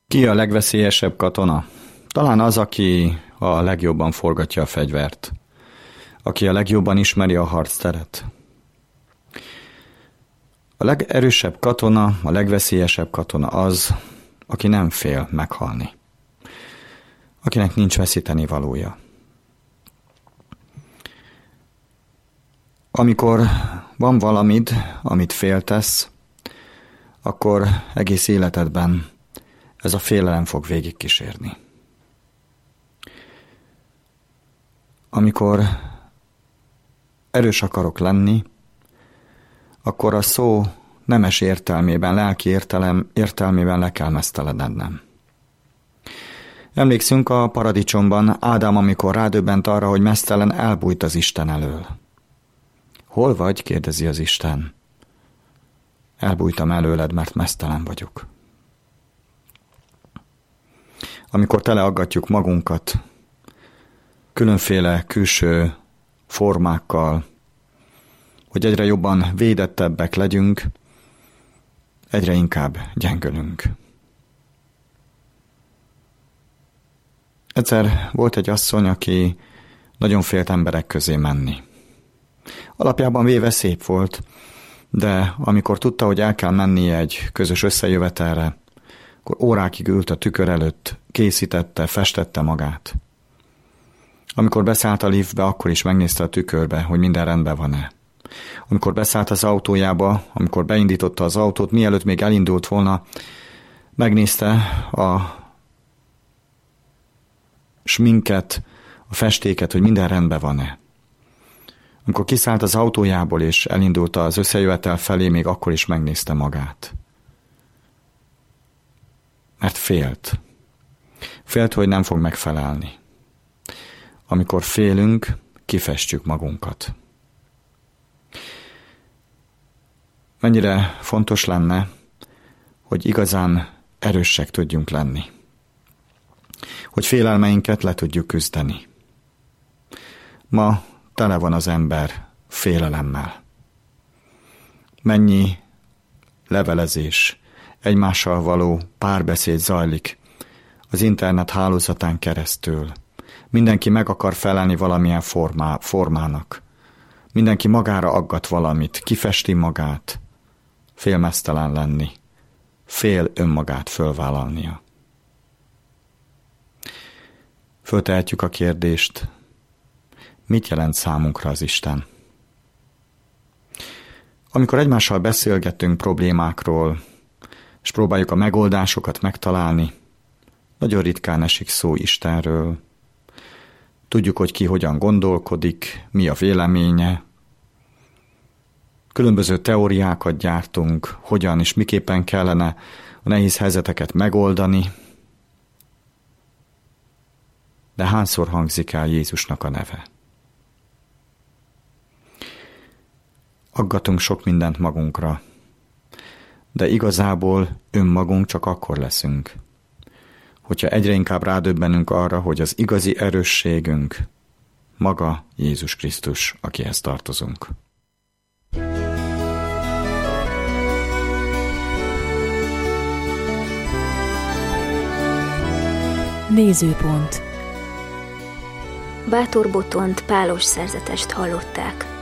Ki a legveszélyesebb katona? Talán az, aki a legjobban forgatja a fegyvert, aki a legjobban ismeri a harcteret. A legerősebb katona, a legveszélyesebb katona az, aki nem fél meghalni, akinek nincs veszíteni valója. Amikor van valamid, amit féltesz, akkor egész életedben ez a félelem fog végigkísérni. Amikor erős akarok lenni, akkor a szó nemes értelmében, lelki értelmében le kell meztelenednem. Emlékszünk a paradicsomban, Ádám, amikor rádöbbent arra, hogy meztelen, elbújt az Isten elől. Hol vagy? Kérdezi az Isten. Elbújtam előled, mert meztelen vagyok. Amikor teleaggatjuk magunkat különféle külső formákkal, hogy egyre jobban védettebbek legyünk, egyre inkább gyengülünk. Egyszer volt egy asszony, aki nagyon félt emberek közé menni. Alapjában véve szép volt, de amikor tudta, hogy el kell mennie egy közös összejövetelre, akkor órákig ült a tükör előtt, készítette, festette magát. Amikor beszállt a liftbe, akkor is megnézte a tükörbe, hogy minden rendben van-e. Amikor beszállt az autójába, amikor beindította az autót, mielőtt még elindult volna, megnézte a sminket, a festéket, hogy minden rendben van-e. Amikor kiszállt az autójából és elindult az összejövetel felé, még akkor is megnézte magát. Mert félt. Félt, hogy nem fog megfelelni. Amikor félünk, kifestjük magunkat. Mennyire fontos lenne, hogy igazán erősek tudjunk lenni. Hogy félelmeinket le tudjuk küzdeni. Ma tele van az ember félelemmel. Mennyi levelezés, egymással való párbeszéd zajlik az internet hálózatán keresztül. Mindenki meg akar felelni valamilyen formának. Mindenki magára aggat valamit, kifesti magát, fél meztelen lenni, fél önmagát fölvállalnia. Föltehetjük a kérdést, mit jelent számunkra az Isten? Amikor egymással beszélgetünk problémákról, és próbáljuk a megoldásokat megtalálni, nagyon ritkán esik szó Istenről. Tudjuk, hogy ki hogyan gondolkodik, mi a véleménye. Különböző teóriákat gyártunk, hogyan és miképpen kellene a nehéz helyzeteket megoldani. De hányszor hangzik el Jézusnak a neve? Aggatunk sok mindent magunkra, de igazából önmagunk csak akkor leszünk, hogyha egyre inkább rádöbbenünk arra, hogy az igazi erősségünk maga Jézus Krisztus, akihez tartozunk. Nézőpont. Bátor Botont pálos szerzetest hallották.